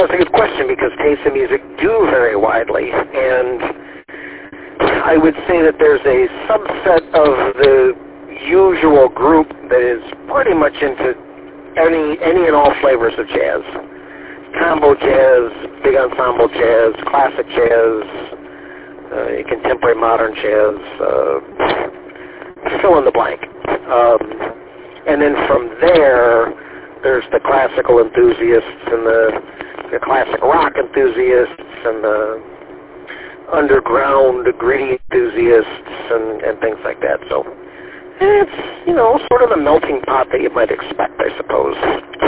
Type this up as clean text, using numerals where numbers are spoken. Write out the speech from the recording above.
Well, it's a good question because tastes in music do vary widely, and I would say that there's a subset of the usual group that is pretty much into any and all flavors of jazz. Combo jazz, big ensemble jazz, classic jazz, contemporary modern jazz, fill in the blank. And then from there, there's the classical enthusiasts and the classic rock enthusiasts and the underground gritty enthusiasts and things like that. So it's, sort of the melting pot that you might expect, I suppose.